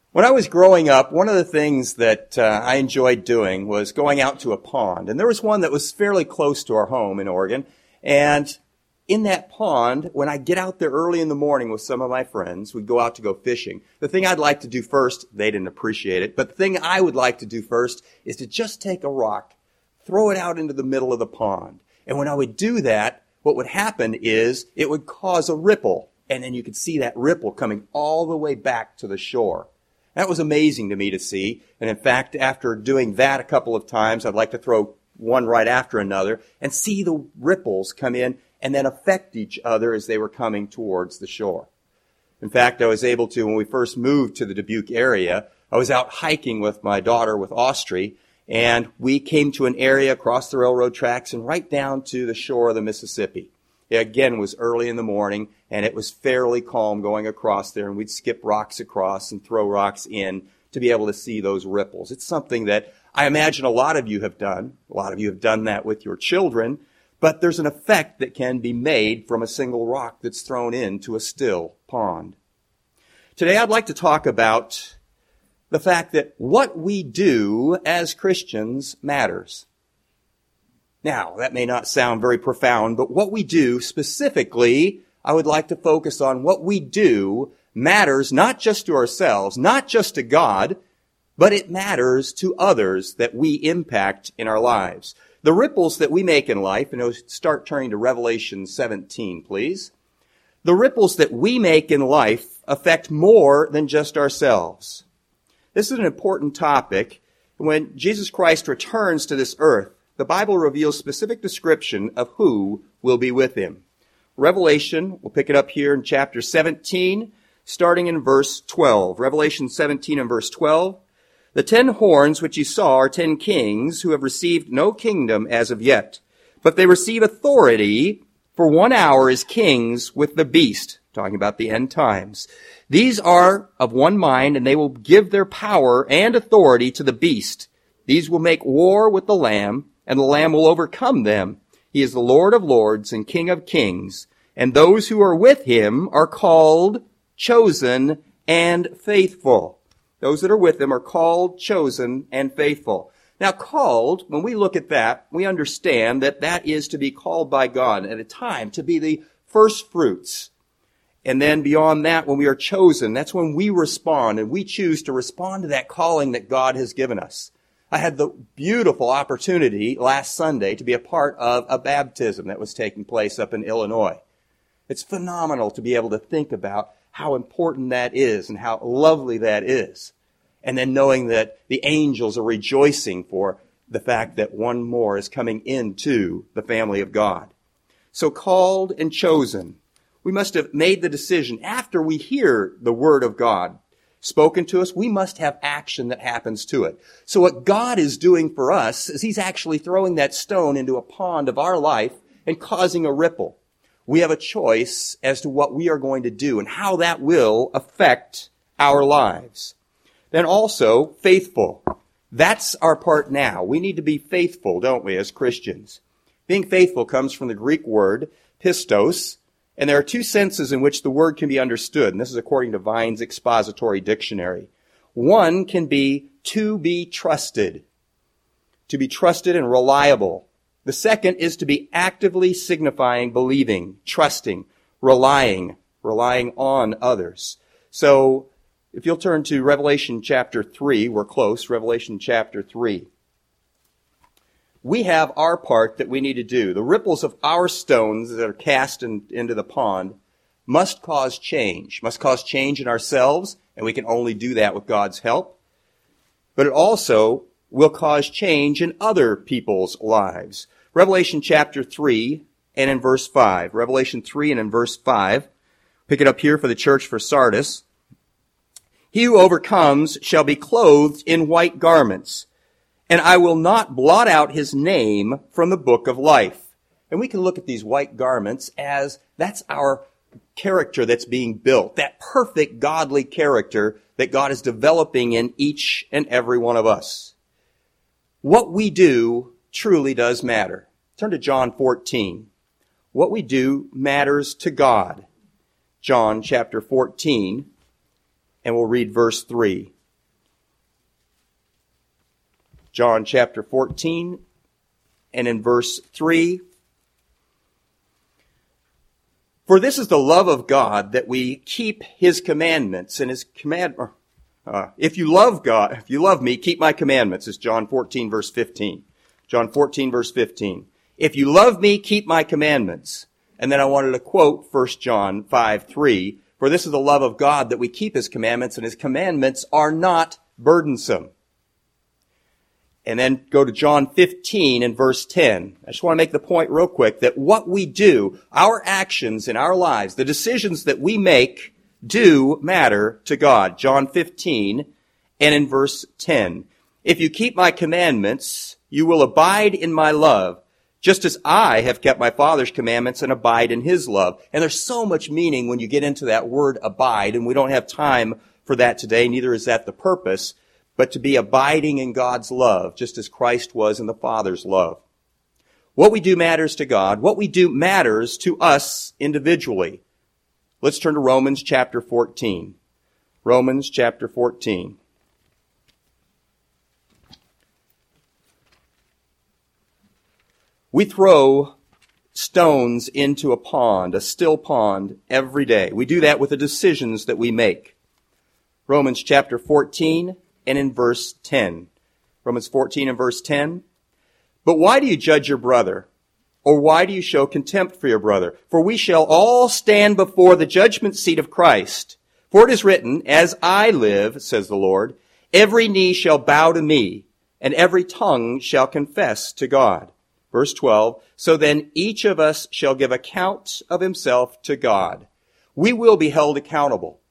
When I was growing up, one of the things that I enjoyed doing was going out to a pond. And there was one that was fairly close to our home in Oregon. And in that pond, when I get out there early in the morning with some of my friends, we'd go out to go fishing. The thing I'd like to do first, they didn't appreciate it, but the thing I would like to do first is to just take a rock, throw it out into the middle of the pond. And when I would do that, what would happen is it would cause a ripple. And then you could see that ripple coming all the way back to the shore. That was amazing to me to see. And in fact, after doing that a couple of times, I'd like to throw one right after another and see the ripples come in and then affect each other as they were coming towards the shore. In fact, I was able to, when we first moved to the Dubuque area, I was out hiking with my daughter with Austri, and we came to an area across the railroad tracks and right down to the shore of the Mississippi. It again was early in the morning, and it was fairly calm going across there, and we'd skip rocks across and throw rocks in to be able to see those ripples. It's something that I imagine a lot of you have done. A lot of you have done that with your children, but there's an effect that can be made from a single rock that's thrown into a still pond. Today I'd like to talk about the fact that what we do as Christians matters. Now, that may not sound very profound, but what we do specifically, I would like to focus on what we do matters not just to ourselves, not just to God, but it matters to others that we impact in our lives. The ripples that we make in life, and start turning to Revelation 17, please. The ripples that we make in life affect more than just ourselves. This is an important topic. When Jesus Christ returns to this earth, the Bible reveals specific description of who will be with him. Revelation, we'll pick it up here in chapter 17, starting in verse 12. Revelation 17 and verse 12. The 10 horns which you saw are 10 kings who have received no kingdom as of yet, but they receive authority for 1 hour as kings with the beast, talking about the end times. These are of one mind, and they will give their power and authority to the beast. These will make war with the Lamb, and the Lamb will overcome them. He is the Lord of lords and King of kings, and those who are with him are called, chosen, and faithful. Those that are with him are called, chosen, and faithful. Now, called, when we look at that, we understand that that is to be called by God at a time, to be the first fruits. And then beyond that, when we are chosen, that's when we respond, and we choose to respond to that calling that God has given us. I had the beautiful opportunity last Sunday to be a part of a baptism that was taking place up in Illinois. It's phenomenal to be able to think about how important that is and how lovely that is. And then knowing that the angels are rejoicing for the fact that one more is coming into the family of God. So called and chosen. We must have made the decision after we hear the word of God spoken to us. We must have action that happens to it. So what God is doing for us is he's actually throwing that stone into a pond of our life and causing a ripple. We have a choice as to what we are going to do and how that will affect our lives. Then also, faithful. That's our part now. We need to be faithful, don't we, as Christians? Being faithful comes from the Greek word pistos, and there are two senses in which the word can be understood, and this is according to Vine's Expository Dictionary. One can be to be trusted and reliable. The second is to be actively signifying believing, trusting, relying on others. So, if you'll turn to Revelation chapter 3, we're close, Revelation chapter 3. We have our part that we need to do. The ripples of our stones that are cast into the pond must cause change in ourselves, and we can only do that with God's help. But it also will cause change in other people's lives. Revelation chapter 3 and in verse 5. Revelation 3 and in verse 5. Pick it up here for the church for Sardis. He who overcomes shall be clothed in white garments, and I will not blot out his name from the book of life. And we can look at these white garments as that's our character that's being built, that perfect godly character that God is developing in each and every one of us. What we do truly does matter. Turn to John 14. What we do matters to God. John chapter 14, and we'll read verse 3. John chapter 14 and in verse 3. For this is the love of God, that we keep his commandments, and his if you love me, keep my commandments, is John 14 verse 15. John 14 verse 15. If you love me, keep my commandments. And then I wanted to quote 1 John 5:3. For this is the love of God, that we keep his commandments, and his commandments are not burdensome. And then go to John 15 and verse 10. I just want to make the point real quick that what we do, our actions in our lives, the decisions that we make do matter to God. John 15 and in verse 10. If you keep my commandments, you will abide in my love, just as I have kept my Father's commandments and abide in his love. And there's so much meaning when you get into that word abide, and we don't have time for that today, neither is that the purpose, but to be abiding in God's love, just as Christ was in the Father's love. What we do matters to God. What we do matters to us individually. Let's turn to Romans chapter 14. Romans chapter 14. We throw stones into a pond, a still pond, every day. We do that with the decisions that we make. Romans chapter 14 and in verse 10. Romans 14 and verse 10. But why do you judge your brother? Or why do you show contempt for your brother? For we shall all stand before the judgment seat of Christ. For it is written, as I live, says the Lord, every knee shall bow to me, and every tongue shall confess to God. Verse 12, so then each of us shall give account of himself to God. We will be held accountable.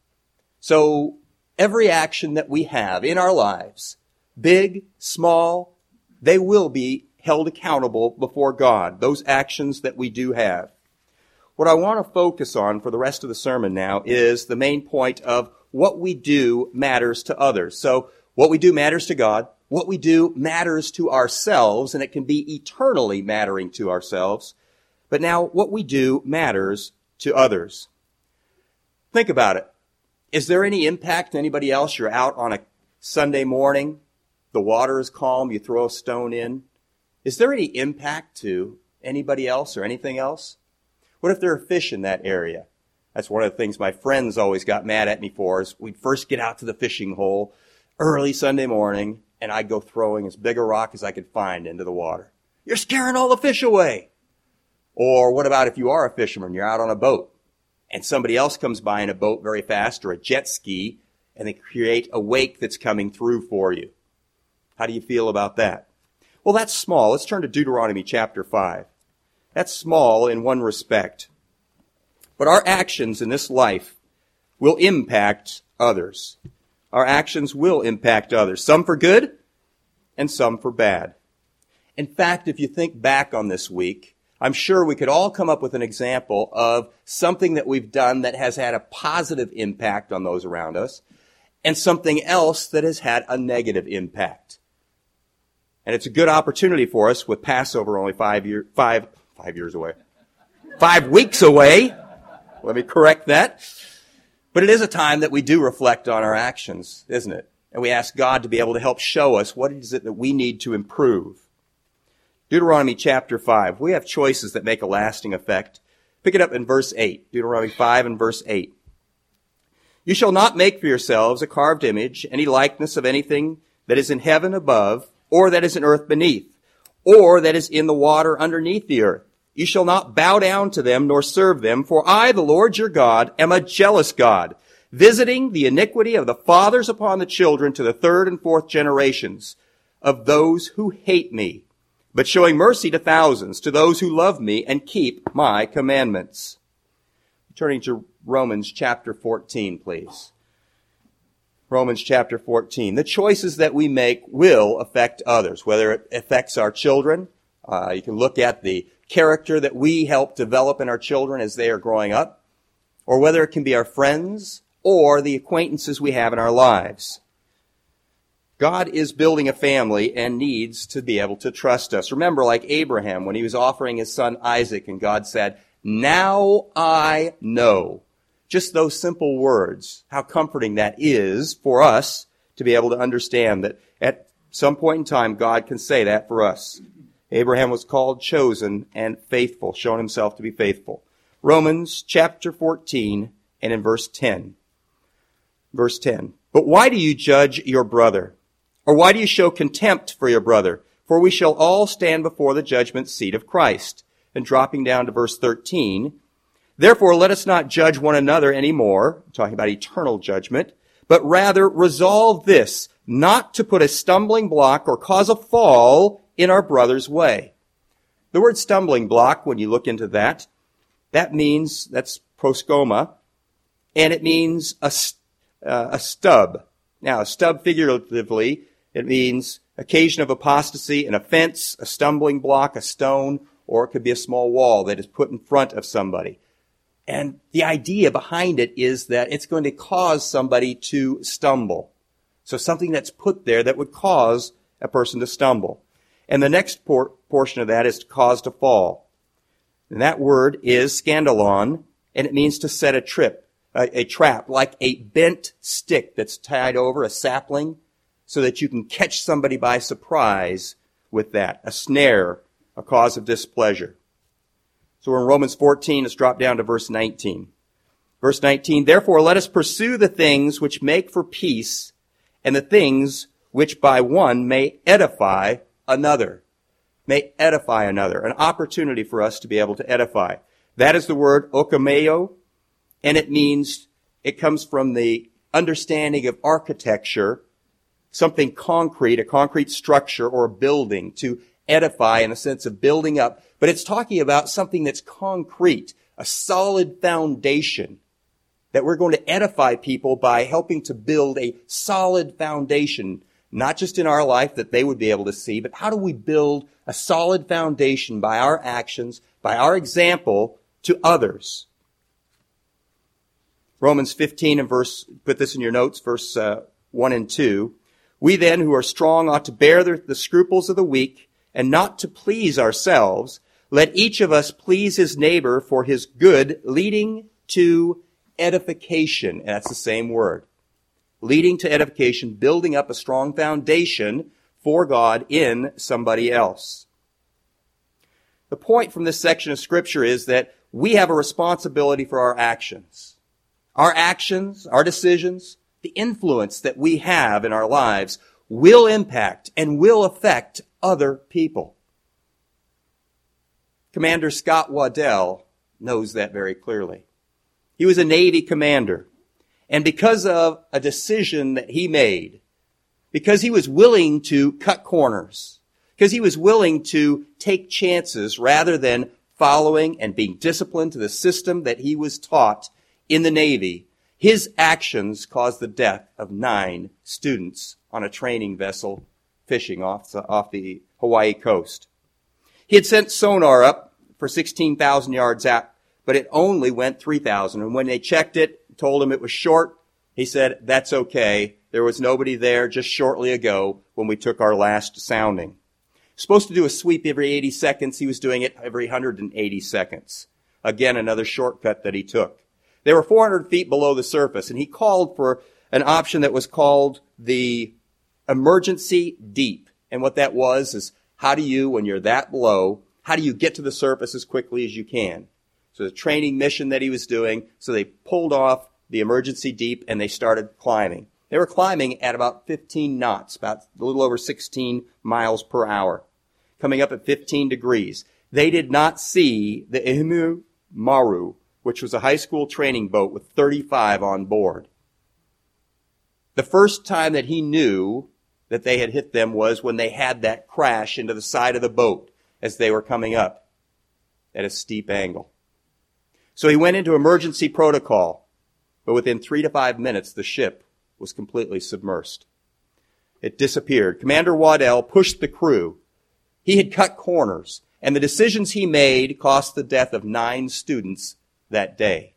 So every action that we have in our lives, big, small, they will be held accountable before God, those actions that we do have. What I want to focus on for the rest of the sermon now is the main point of what we do matters to others. So what we do matters to God. What we do matters to ourselves, and it can be eternally mattering to ourselves. But now what we do matters to others. Think about it. Is there any impact to anybody else? You're out on a Sunday morning, the water is calm, you throw a stone in. Is there any impact to anybody else or anything else? What if there are fish in that area? That's one of the things my friends always got mad at me for, is we'd first get out to the fishing hole early Sunday morning, and I'd go throwing as big a rock as I could find into the water. You're scaring all the fish away. Or what about if you are a fisherman, you're out on a boat, and somebody else comes by in a boat very fast, or a jet ski, and they create a wake that's coming through for you. How do you feel about that? Well, that's small. Let's turn to Deuteronomy chapter 5. That's small in one respect. But our actions in this life will impact others. Our actions will impact others, some for good and some for bad. In fact, if you think back on this week, I'm sure we could all come up with an example of something that we've done that has had a positive impact on those around us, and something else that has had a negative impact. And it's a good opportunity for us with Passover only 5 years away. 5 weeks away. Let me correct that. But it is a time that we do reflect on our actions, isn't it? And we ask God to be able to help show us what is it that we need to improve. Deuteronomy chapter 5. We have choices that make a lasting effect. Pick it up in verse 8. Deuteronomy 5 and verse 8. You shall not make for yourselves a carved image, any likeness of anything that is in heaven above, or that is in earth beneath, or that is in the water underneath the earth. You shall not bow down to them nor serve them, for I, the Lord your God, am a jealous God, visiting the iniquity of the fathers upon the children to the third and fourth generations of those who hate me, but showing mercy to thousands, to those who love me and keep my commandments. Turning to Romans chapter 14, please. Romans chapter 14. The choices that we make will affect others, whether it affects our children. You can look at the character that we help develop in our children as they are growing up, or whether it can be our friends or the acquaintances we have in our lives. God is building a family and needs to be able to trust us. Remember, like Abraham, when he was offering his son Isaac, and God said, "Now I know." Just those simple words, how comforting that is for us to be able to understand that at Some point in time, God can say that for us. Abraham was called, chosen, and faithful, shown himself to be faithful. Romans chapter 14 and in verse 10. Verse 10. But why do you judge your brother? Or why do you show contempt for your brother? For we shall all stand before the judgment seat of Christ. And dropping down to verse 13. Therefore, let us not judge one another anymore, talking about eternal judgment, but rather resolve this, not to put a stumbling block or cause a fall in our brother's way. The word stumbling block, when you look into that means, that's proskoma, and it means a stub. Now, a stub figuratively, it means occasion of apostasy, an offense, a stumbling block, a stone, or it could be a small wall that is put in front of somebody. And the idea behind it is that it's going to cause somebody to stumble. So something that's put there that would cause a person to stumble. And the next portion of that is to cause to fall. And that word is scandalon, and it means to set a trap, like a bent stick that's tied over a sapling, so that you can catch somebody by surprise with that. A snare, a cause of displeasure. So we're in Romans 14, let's drop down to verse 19. Verse 19, therefore let us pursue the things which make for peace, and the things which by one may edify another. May edify another. An opportunity for us to be able to edify. That is the word okameo, and it comes from the understanding of architecture, something concrete, a concrete structure or a building, to edify in the sense of building up. But it's talking about something that's concrete, a solid foundation, that we're going to edify people by helping to build a solid foundation, not just in our life that they would be able to see, but how do we build a solid foundation by our actions, by our example to others. Romans 15 and put this in your notes, verse 1 and 2. We then who are strong ought to bear the scruples of the weak and not to please ourselves. Let each of us please his neighbor for his good, leading to edification. And that's the same word. Leading to edification, building up a strong foundation for God in somebody else. The point from this section of Scripture is that we have a responsibility for our actions. Our actions, our decisions, the influence that we have in our lives will impact and will affect other people. Commander Scott Waddell knows that very clearly. He was a Navy commander. And because of a decision that he made, because he was willing to cut corners, because he was willing to take chances rather than following and being disciplined to the system that he was taught in the Navy, his actions caused the death of 9 students on a training vessel fishing off the Hawaii coast. He had sent sonar up for 16,000 yards out, but it only went 3,000. And when they checked it, told him it was short, he said, that's okay. There was nobody there just shortly ago when we took our last sounding. Supposed to do a sweep every 80 seconds. He was doing it every 180 seconds. Again, another shortcut that he took. They were 400 feet below the surface, and he called for an option that was called the emergency deep. And what that was is, how do you, when you're that low, how do you get to the surface as quickly as you can? So the training mission that he was doing, so they pulled off the emergency deep and they started climbing. They were climbing at about 15 knots, about a little over 16 miles per hour, coming up at 15 degrees. They did not see the Ehime Maru, which was a high school training boat with 35 on board. The first time that he knew that they had hit them was when they had that crash into the side of the boat as they were coming up at a steep angle. So he went into emergency protocol, but within 3 to 5 minutes, the ship was completely submersed. It disappeared. Commander Waddell pushed the crew. He had cut corners, and the decisions he made cost the death of 9 students that day.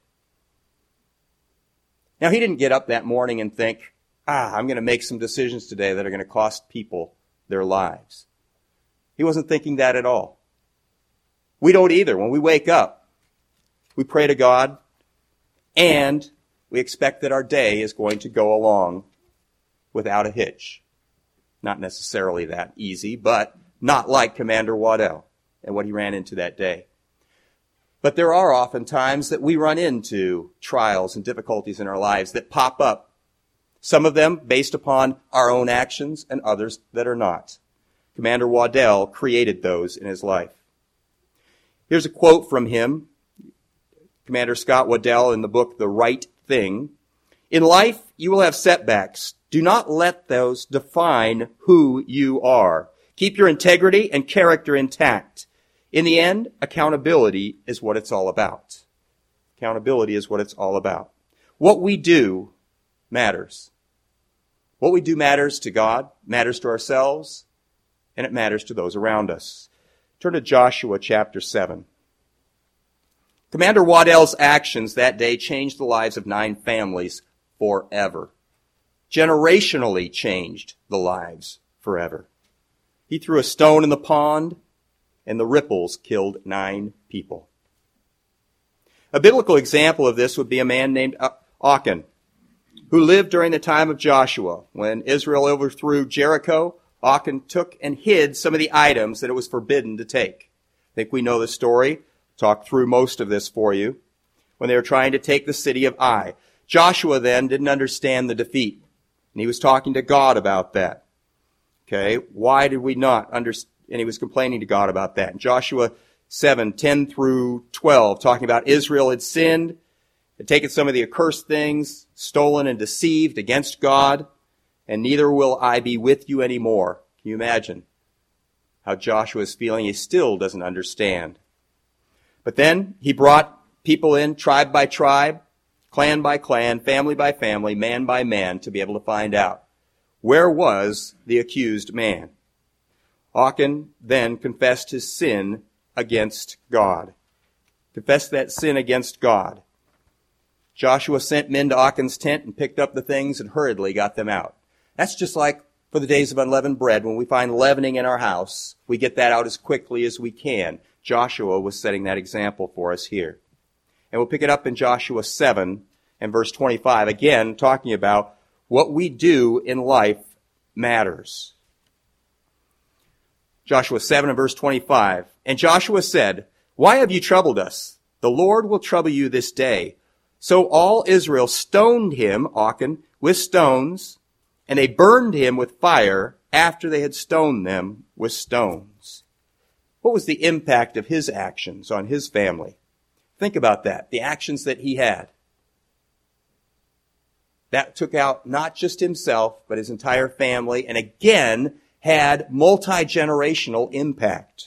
Now, he didn't get up that morning and think, I'm going to make some decisions today that are going to cost people their lives. He wasn't thinking that at all. We don't either. When we wake up, we pray to God, and we expect that our day is going to go along without a hitch. Not necessarily that easy, but not like Commander Waddell and what he ran into that day. But there are often times that we run into trials and difficulties in our lives that pop up. Some of them based upon our own actions and others that are not. Commander Waddell created those in his life. Here's a quote from him, Commander Scott Waddell, in the book The Right Thing. In life, you will have setbacks. Do not let those define who you are. Keep your integrity and character intact. In the end, accountability is what it's all about. Accountability is what it's all about. What we do matters. What we do matters to God, matters to ourselves, and it matters to those around us. Turn to Joshua chapter 7. Commander Waddell's actions that day changed the lives of 9 families forever. Generationally changed the lives forever. He threw a stone in the pond, and the ripples killed 9 people. A biblical example of this would be a man named Achan, who lived during the time of Joshua. When Israel overthrew Jericho, Achan took and hid some of the items that it was forbidden to take. I think we know the story. Talk through most of this for you. When they were trying to take the city of Ai. Joshua then didn't understand the defeat, and he was talking to God about that. Okay, why did we not understand? And he was complaining to God about that. In Joshua 7:10 through 12, talking about Israel had sinned, had taken some of the accursed things, stolen and deceived against God, and neither will I be with you anymore. Can you imagine how Joshua is feeling? He still doesn't understand. But then he brought people in, tribe by tribe, clan by clan, family by family, man by man, to be able to find out where was the accused man. Achan then confessed his sin against God. Confessed that sin against God. Joshua sent men to Achan's tent and picked up the things and hurriedly got them out. That's just like for the days of unleavened bread. When we find leavening in our house, we get that out as quickly as we can. Joshua was setting that example for us here. And we'll pick it up in Joshua 7 and verse 25, again talking about what we do in life matters. Joshua 7 and verse 25. And Joshua said, "Why have you troubled us? The Lord will trouble you this day." So all Israel stoned him, Achan, with stones, and they burned him with fire after they had stoned them with stones. What was the impact of his actions on his family? Think about that, the actions that he had. That took out not just himself, but his entire family, and again, had multi-generational impact.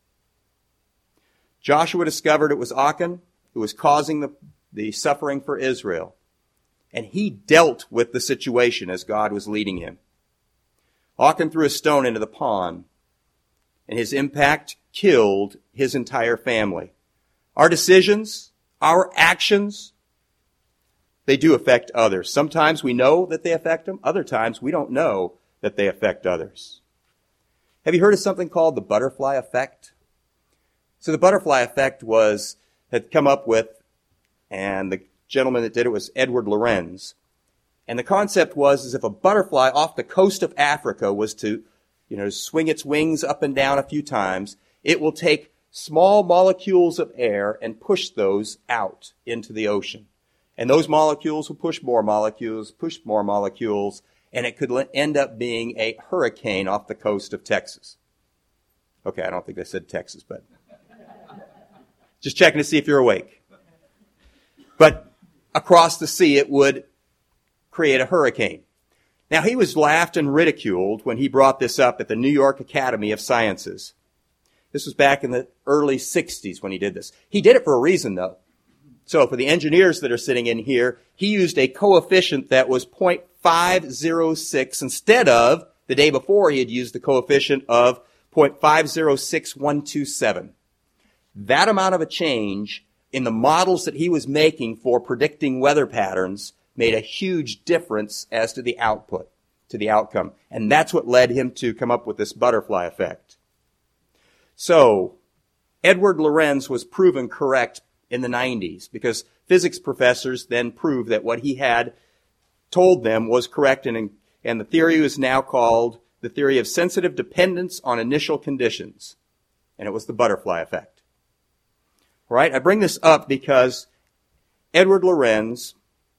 Joshua discovered it was Achan who was causing the suffering for Israel. And he dealt with the situation as God was leading him. Achan threw a stone into the pond, and his impact killed his entire family. Our decisions, our actions, they do affect others. Sometimes we know that they affect them. Other times we don't know that they affect others. Have you heard of something called the butterfly effect? So the butterfly effect had come up with, and the gentleman that did it was Edward Lorenz. And the concept was if a butterfly off the coast of Africa was to, swing its wings up and down a few times, it will take small molecules of air and push those out into the ocean. And those molecules will push more molecules, and it could end up being a hurricane off the coast of Texas. Okay, I don't think they said Texas, but just checking to see if you're awake. But across the sea, it would create a hurricane. Now, he was laughed and ridiculed when he brought this up at the New York Academy of Sciences. This was back in the early 60s when he did this. He did it for a reason, though. So for the engineers that are sitting in here, he used a coefficient that was 0.506 instead of, the day before, he had used the coefficient of 0.506127. That amount of a change in the models that he was making for predicting weather patterns made a huge difference as to the output, to the outcome. And that's what led him to come up with this butterfly effect. So, Edward Lorenz was proven correct in the 90s because physics professors then proved that what he had told them was correct, and the theory is now called the theory of sensitive dependence on initial conditions, and it was the butterfly effect. All right, I bring this up because Edward Lorenz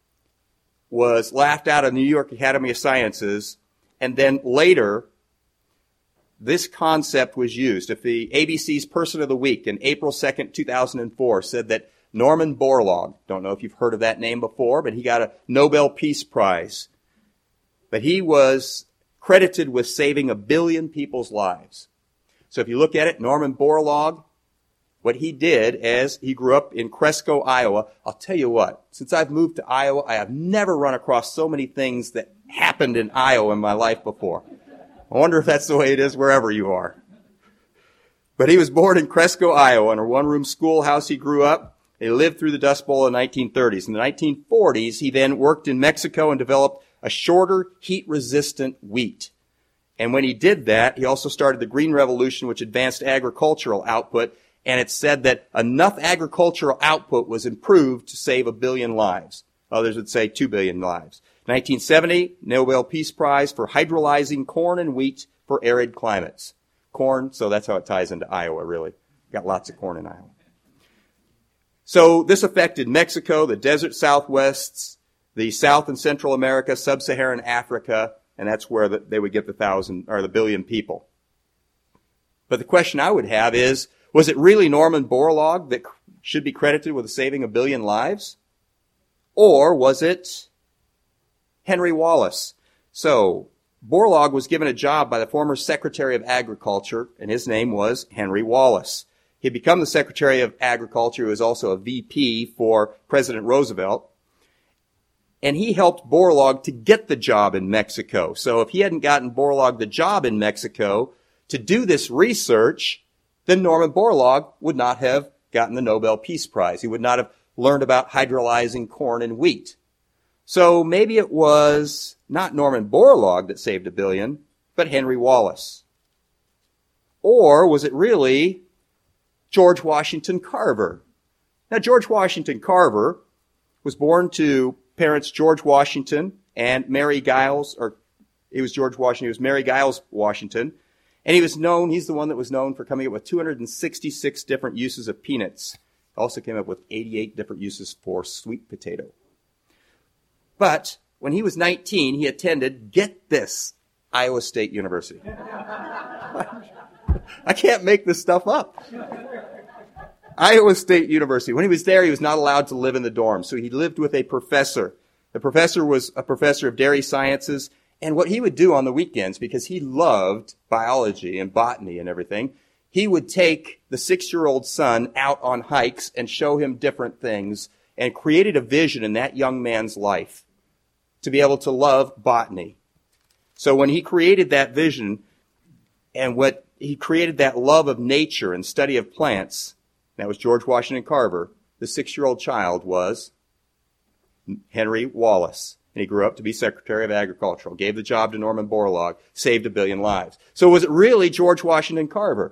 was laughed out of the New York Academy of Sciences, and then later this concept was used. If the ABC's Person of the Week in April 2nd, 2004 said that Norman Borlaug, don't know if you've heard of that name before, but he got a Nobel Peace Prize. But he was credited with saving 1 billion people's lives. So if you look at it, Norman Borlaug, what he did is he grew up in Cresco, Iowa. I'll tell you what, since I've moved to Iowa, I have never run across so many things that happened in Iowa in my life before. I wonder if that's the way it is wherever you are. But he was born in Cresco, Iowa, in a one-room schoolhouse he grew up. He lived through the Dust Bowl in the 1930s. In the 1940s, he then worked in Mexico and developed a shorter, heat-resistant wheat. And when he did that, he also started the Green Revolution, which advanced agricultural output. And it said that enough agricultural output was improved to save 1 billion lives. Others would say 2 billion lives. 1970, Nobel Peace Prize for hydrolyzing corn and wheat for arid climates. Corn, so that's how it ties into Iowa, really. Got lots of corn in Iowa. So this affected Mexico, the desert Southwests, the South and Central America, Sub-Saharan Africa, and that's where they would get the 1 billion people. But the question I would have is, was it really Norman Borlaug that should be credited with saving 1 billion lives? Or was it Henry Wallace? So, Borlaug was given a job by the former Secretary of Agriculture, and his name was Henry Wallace. He had become the Secretary of Agriculture. He was also a VP for President Roosevelt. And he helped Borlaug to get the job in Mexico. So if he hadn't gotten Borlaug the job in Mexico to do this research, then Norman Borlaug would not have gotten the Nobel Peace Prize. He would not have learned about hydrolyzing corn and wheat. So maybe it was not Norman Borlaug that saved 1 billion, but Henry Wallace. Or was it really George Washington Carver? Now, George Washington Carver was born to parents George Washington and Mary Giles, or he was Mary Giles Washington. And he's the one that was known for coming up with 266 different uses of peanuts. Also came up with 88 different uses for sweet potato. But when he was 19, he attended, get this, Iowa State University. I can't make this stuff up. Iowa State University. When he was there, he was not allowed to live in the dorm, so he lived with a professor. The professor was a professor of dairy sciences, and what he would do on the weekends, because he loved biology and botany and everything, he would take the 6-year-old son out on hikes and show him different things, and created a vision in that young man's life to be able to love botany. So when he created that vision, and what he created that love of nature and study of plants, that was George Washington Carver. The 6-year-old child was Henry Wallace. And he grew up to be Secretary of Agriculture, gave the job to Norman Borlaug, saved 1 billion lives. So was it really George Washington Carver?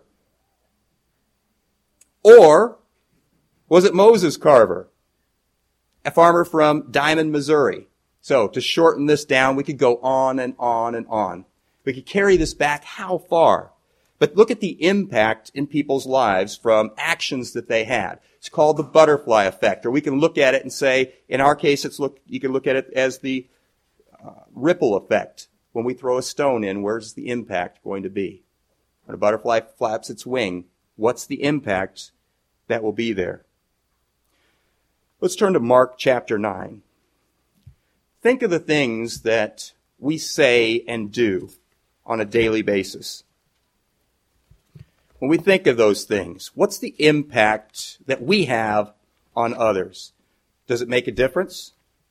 Or was it Moses Carver, a farmer from Diamond, Missouri? So to shorten this down, we could go on and on and on. We could carry this back how far? But look at the impact in people's lives from actions that they had. It's called the butterfly effect. Or we can look at it and say, in our case, you can look at it as the ripple effect. When we throw a stone in, where's the impact going to be? When a butterfly flaps its wing, what's the impact that will be there? Let's turn to Mark chapter 9. Think of the things that we say and do on a daily basis. When we think of those things, what's the impact that we have on others? Does it make a difference?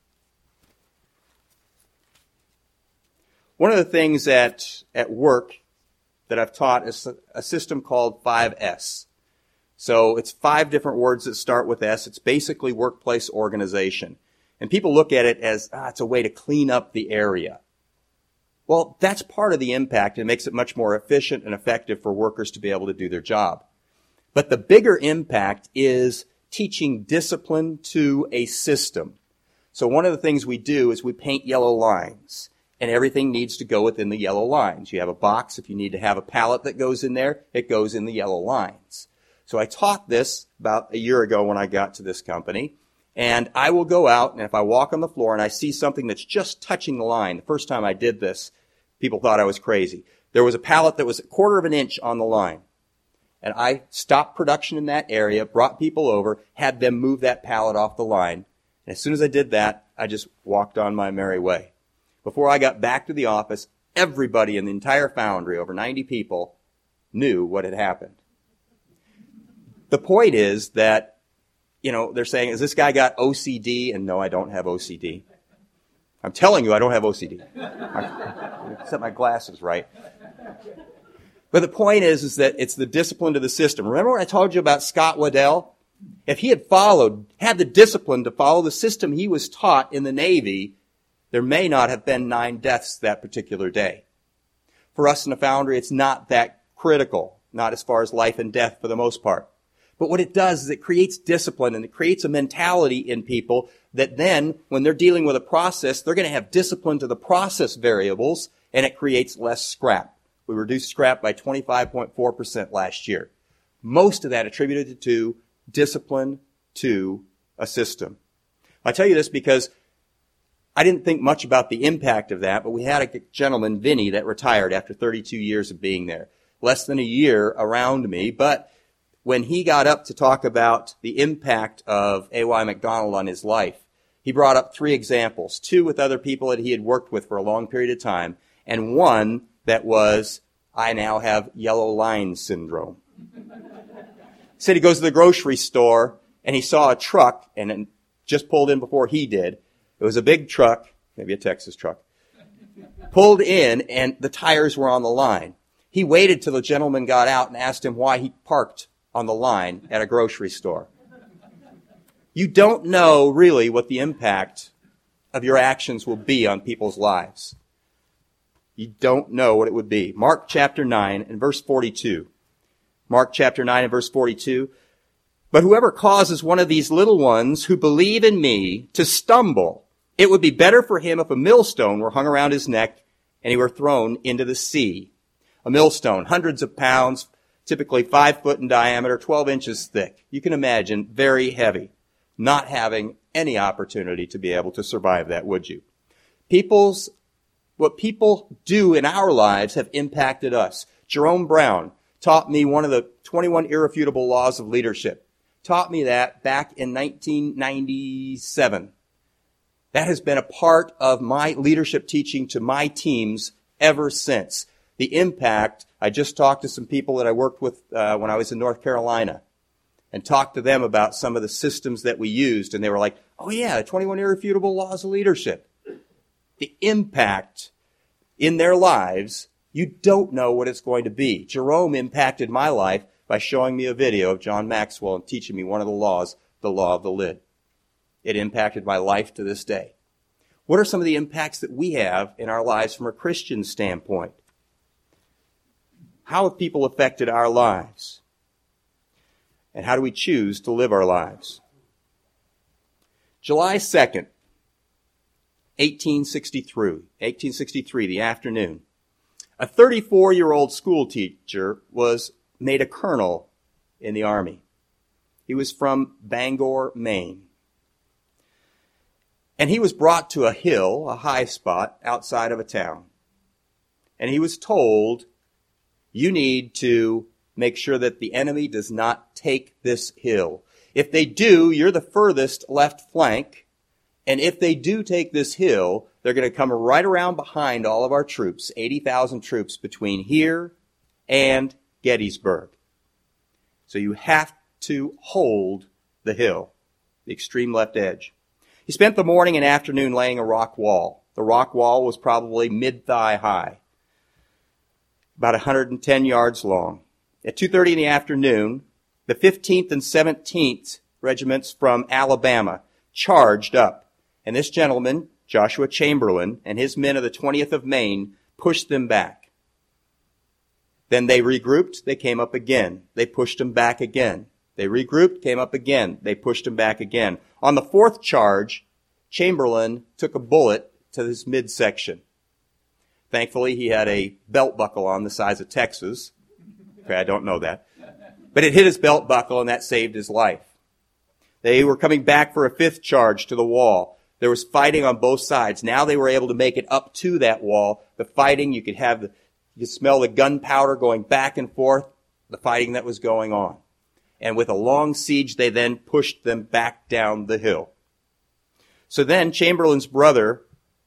One of the things at work that I've taught is a system called 5S. So it's 5 different words that start with S. It's basically workplace organization. And people look at it as, it's a way to clean up the area. Well, that's part of the impact and makes it much more efficient and effective for workers to be able to do their job. But the bigger impact is teaching discipline to a system. So one of the things we do is we paint yellow lines. and everything needs to go within the yellow lines. You have a box. If you need to have a pallet that goes in there, it goes in the yellow lines. So I taught this about a year ago when I got to this company, and I will go out, and if I walk on the floor and I see something that's just touching the line, the first time I did this, people thought I was crazy. There was a pallet that was a quarter of an inch on the line. And I stopped production in that area, brought people over, had them move that pallet off the line. And as soon as I did that, I just walked on my merry way. Before I got back to the office, everybody in the entire foundry, over 90 people, knew what had happened. The point is that, they're saying, has this guy got OCD? And no, I don't have OCD. I'm telling you, I don't have OCD. I set my glasses right. But the point is that it's the discipline to the system. Remember when I told you about Scott Waddell? If he had had the discipline to follow the system he was taught in the Navy, there may not have been 9 deaths that particular day. For us in the foundry, it's not that critical, not as far as life and death for the most part. But what it does is it creates discipline, and it creates a mentality in people that then, when they're dealing with a process, they're going to have discipline to the process variables, and it creates less scrap. We reduced scrap by 25.4% last year. Most of that attributed to discipline to a system. I tell you this because I didn't think much about the impact of that, but we had a gentleman, Vinny, that retired after 32 years of being there. Less than a year around me, but when he got up to talk about the impact of A.Y. McDonald on his life, he brought up 3 examples, 2 with other people that he had worked with for a long period of time, and 1 that was, I now have yellow line syndrome. He said he goes to the grocery store and he saw a truck, and it just pulled in before he did. It was a big truck, maybe a Texas truck, pulled in and the tires were on the line. He waited till the gentleman got out and asked him why he parked on the line at a grocery store. You don't know really what the impact of your actions will be on people's lives. You don't know what it would be. Mark chapter 9 and verse 42. Mark chapter 9 and verse 42. But whoever causes one of these little ones who believe in me to stumble, it would be better for him if a millstone were hung around his neck and he were thrown into the sea. A millstone, hundreds of pounds, typically 5 foot in diameter, 12 inches thick. You can imagine, very heavy. Not having any opportunity to be able to survive that, would you? What people do in our lives have impacted us. Jerome Brown taught me one of the 21 irrefutable laws of leadership. Taught me that back in 1997. That has been a part of my leadership teaching to my teams ever since. The impact, I just talked to some people that I worked with when I was in North Carolina and talked to them about some of the systems that we used, and they were like, oh yeah, 21 irrefutable laws of leadership. The impact in their lives, you don't know what it's going to be. Jerome impacted my life by showing me a video of John Maxwell and teaching me one of the laws, the law of the lid. It impacted my life to this day. What are some of the impacts that we have in our lives from a Christian standpoint? How have people affected our lives? And how do we choose to live our lives? July 2nd, 1863, the afternoon. A 34-year-old school teacher was made a colonel in the Army. He was from Bangor, Maine. And he was brought to a hill, a high spot, outside of a town. And he was told, you need to make sure that the enemy does not take this hill. If they do, you're the furthest left flank. And if they do take this hill, they're going to come right around behind all of our troops, 80,000 troops between here and Gettysburg. So you have to hold the hill, the extreme left edge. He spent the morning and afternoon laying a rock wall. The rock wall was probably mid-thigh high, about 110 yards long. At 2:30 in the afternoon, the 15th and 17th regiments from Alabama charged up. And this gentleman, Joshua Chamberlain, and his men of the 20th of Maine pushed them back. Then they regrouped, they came up again. They pushed them back again. They regrouped, came up again. They pushed them back again. On the 4th charge, Chamberlain took a bullet to his midsection. Thankfully, he had a belt buckle on the size of Texas. Okay, I don't know that. But it hit his belt buckle, and that saved his life. They were coming back for a fifth charge to the wall. There was fighting on both sides. Now they were able to make it up to that wall. The fighting, you could smell the gunpowder going back and forth, the fighting that was going on. And with a long siege, they then pushed them back down the hill. So then Chamberlain's brother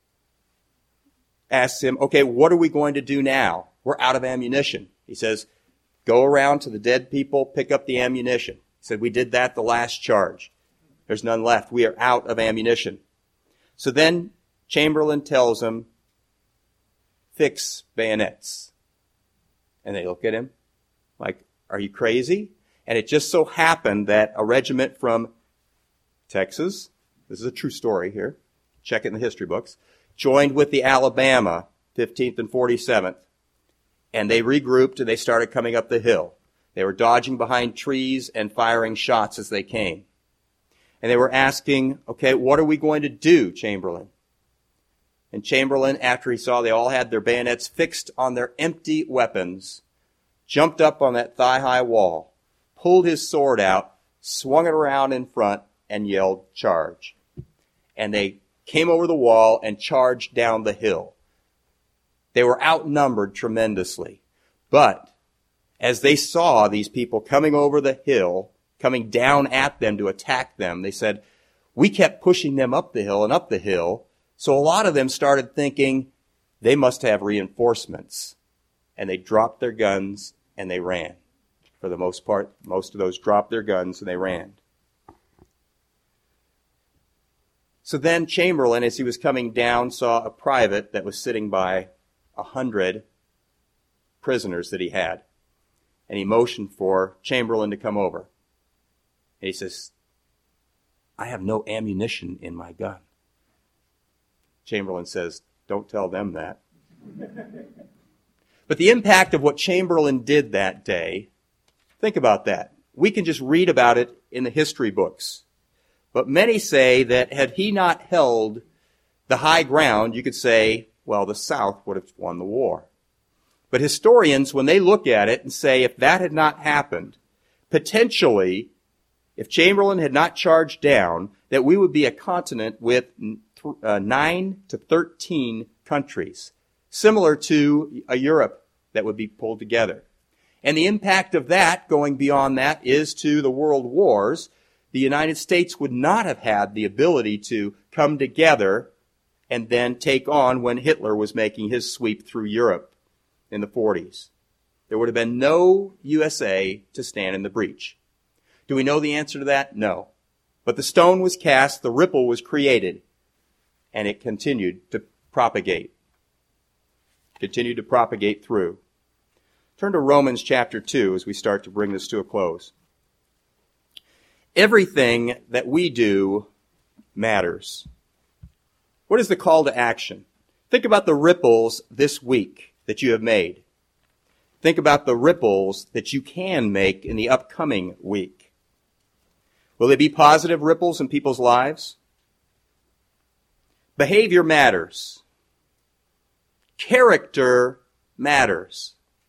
asks him, okay, what are we going to do now? We're out of ammunition. He says, go around to the dead people, pick up the ammunition. He said, we did that the last charge. There's none left. We are out of ammunition. So then Chamberlain tells him, fix bayonets. And they look at him like, are you crazy? And it just so happened that a regiment from Texas, this is a true story here, check it in the history books, joined with the Alabama, 15th and 47th, and they regrouped and they started coming up the hill. They were dodging behind trees and firing shots as they came. And they were asking, okay, what are we going to do, Chamberlain? And Chamberlain, after he saw they all had their bayonets fixed on their empty weapons, jumped up on that thigh-high wall, pulled his sword out, swung it around in front, and yelled, charge. And they came over the wall and charged down the hill. They were outnumbered tremendously. But as they saw these people coming over the hill, coming down at them to attack them, they said, we kept pushing them up the hill and up the hill. So a lot of them started thinking they must have reinforcements. And they dropped their guns and they ran. For the most part, most of those dropped their guns and they ran. So then Chamberlain, as he was coming down, saw a private that was sitting by 100 prisoners that he had. And he motioned for Chamberlain to come over. And he says, I have no ammunition in my gun. Chamberlain says, don't tell them that. But the impact of what Chamberlain did that day, think about that. We can just read about it in the history books. But many say that had he not held the high ground, you could say, well, the South would have won the war. But historians, when they look at it and say, if that had not happened, potentially, if Chamberlain had not charged down, that we would be a continent with 9 to 13 countries, similar to a Europe that would be pulled together. And the impact of that, going beyond that, is to the world wars. The United States would not have had the ability to come together and then take on when Hitler was making his sweep through Europe in the 40s. There would have been no USA to stand in the breach. Do we know the answer to that? No. But the stone was cast, the ripple was created, and it continued to propagate. Continued to propagate through. Turn to Romans chapter 2 as we start to bring this to a close. Everything that we do matters. What is the call to action? Think about the ripples this week that you have made. Think about the ripples that you can make in the upcoming week. Will they be positive ripples in people's lives? Behavior matters. Character matters.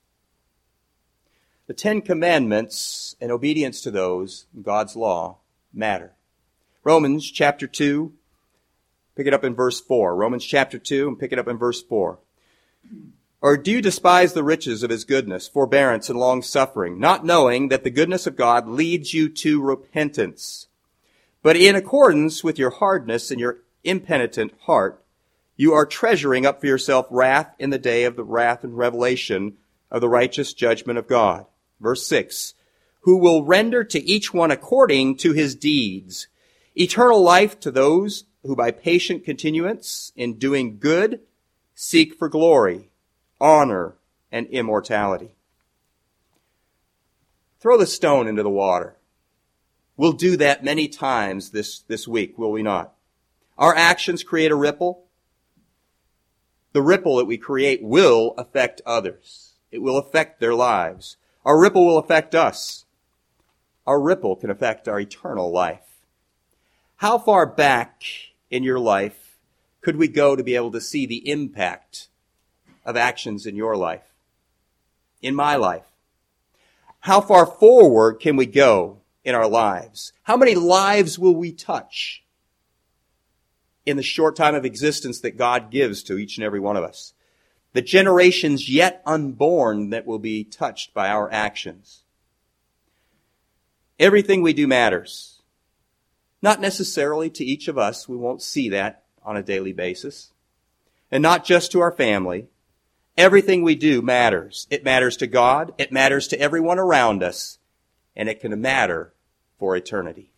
The 10 Commandments and obedience to those, God's law, matter. Romans chapter 2, pick it up in verse 4. Romans chapter 2 and pick it up in verse 4. Or do you despise the riches of his goodness, forbearance, and long-suffering, not knowing that the goodness of God leads you to repentance? But in accordance with your hardness and your impenitent heart, you are treasuring up for yourself wrath in the day of the wrath and revelation of the righteous judgment of God. Verse 6, who will render to each one according to his deeds, eternal life to those who by patient continuance in doing good seek for glory, honor, and immortality. Throw the stone into the water. We'll do that many times this week, will we not? Our actions create a ripple. The ripple that we create will affect others. It will affect their lives. Our ripple will affect us. Our ripple can affect our eternal life. How far back in your life could we go to be able to see the impact of actions in your life, in my life? How far forward can we go in our lives? How many lives will we touch in the short time of existence that God gives to each and every one of us? The generations yet unborn that will be touched by our actions. Everything we do matters. Not necessarily to each of us. We won't see that on a daily basis. And not just to our family. Everything we do matters. It matters to God. It matters to everyone around us. And it can matter for eternity.